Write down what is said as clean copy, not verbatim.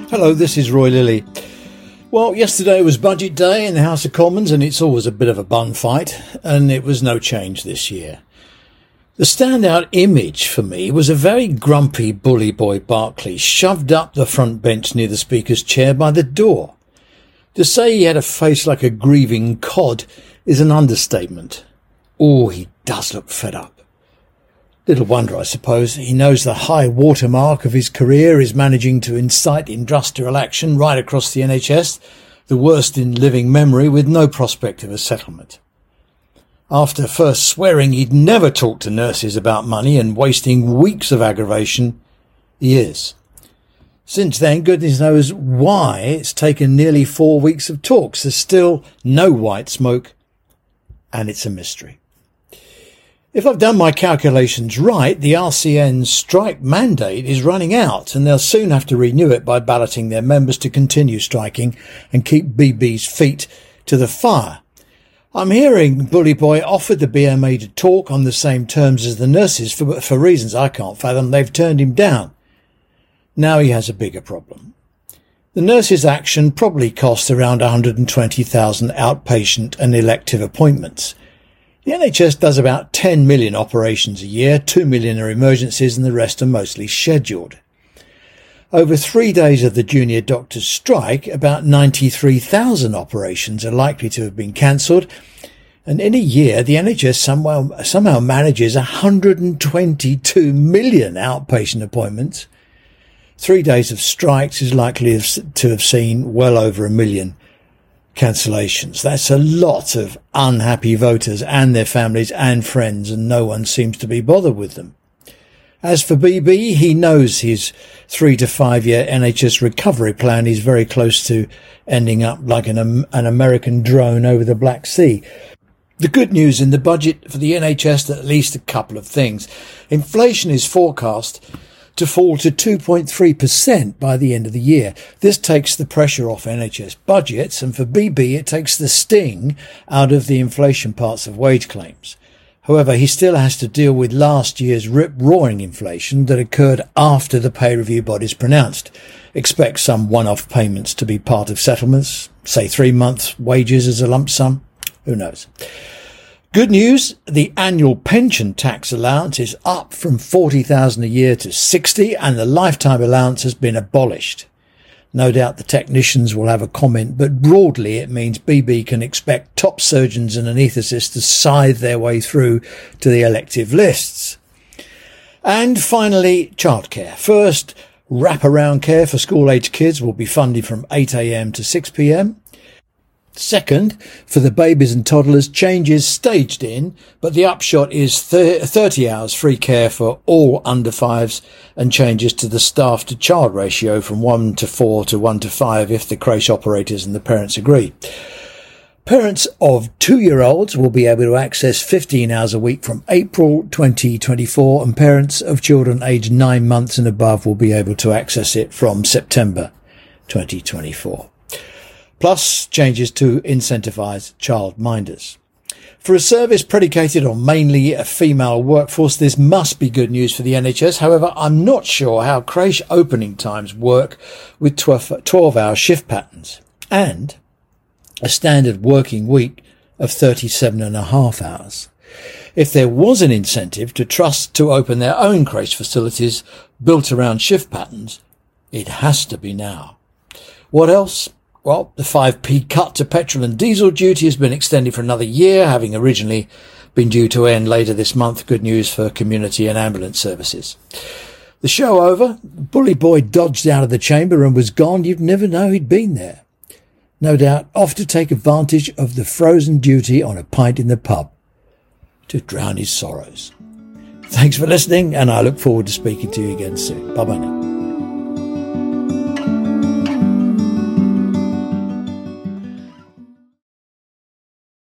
Hello, this is Roy Lilly. Well, yesterday was budget day in the House of Commons, and it's always a bit of a bun fight, and it was no change this year. The standout image for me was a very grumpy bully boy Barclay shoved up the front bench near the Speaker's chair by the door. To say he had a face like a grieving cod is an understatement. Oh, he does look fed up. Little wonder, I suppose. He knows the high watermark of his career is managing to incite industrial action right across the NHS, the worst in living memory, with no prospect of a settlement. After first swearing he'd never talk to nurses about money and wasting weeks of aggravation, he is. Since then, goodness knows why it's taken nearly 4 weeks of talks. There's still no white smoke, and it's a mystery. If I've done my calculations right, the RCN's strike mandate is running out, and they'll soon have to renew it by balloting their members to continue striking and keep BB's feet to the fire. I'm hearing Bully Boy offered the BMA to talk on the same terms as the nurses, for reasons I can't fathom. They've turned him down. Now he has a bigger problem. The nurses' action probably costs around 120,000 outpatient and elective appointments. The NHS does about 10 million operations a year, 2 million are emergencies, and the rest are mostly scheduled. Over 3 days of the junior doctors' strike, about 93,000 operations are likely to have been cancelled, and in a year the NHS somehow manages 122 million outpatient appointments. 3 days of strikes is likely to have seen well over 1 million cancellations. That's a lot of unhappy voters and their families and friends, and no one seems to be bothered with them. As for BB, he knows his 3 to 5 year NHS recovery plan is very close to ending up like an American drone over the Black Sea. The good news in the budget for the NHS, at least a couple of things. Inflation is forecast to fall to 2.3% by the end of the year. This takes the pressure off NHS budgets, and for BB it takes the sting out of the inflation parts of wage claims. However, he still has to deal with last year's rip-roaring inflation that occurred after the pay review bodies pronounced. Expect some one-off payments to be part of settlements, say 3 months' wages as a lump sum. Who knows? Good news, the annual pension tax allowance is up from 40,000 a year to 60, and the lifetime allowance has been abolished. No doubt the technicians will have a comment, but broadly it means BB can expect top surgeons and anaesthetists to scythe their way through to the elective lists. And finally, childcare. First, wraparound care for school-aged kids will be funded from 8 a.m. to 6 p.m. Second, for the babies and toddlers, changes staged in, but the upshot is 30 hours free care for all under 5s, and changes to the staff to child ratio from 1 to 4 to 1 to 5 if the creche operators and the parents agree. Parents of 2-year-olds will be able to access 15 hours a week from April 2024, and parents of children aged 9 months and above will be able to access it from September 2024. Plus changes to incentivise childminders. For a service predicated on mainly a female workforce, this must be good news for the NHS. However, I'm not sure how creche opening times work with 12-hour shift patterns and a standard working week of 37.5 hours. If there was an incentive to trusts to open their own creche facilities built around shift patterns, it has to be now. What else? Well, the 5p cut to petrol and diesel duty has been extended for another year, having originally been due to end later this month. Good news for community and ambulance services. The show over. Bully Boy dodged out of the chamber and was gone. You'd never know he'd been there. No doubt off to take advantage of the frozen duty on a pint in the pub to drown his sorrows. Thanks for listening, and I look forward to speaking to you again soon. Bye-bye now.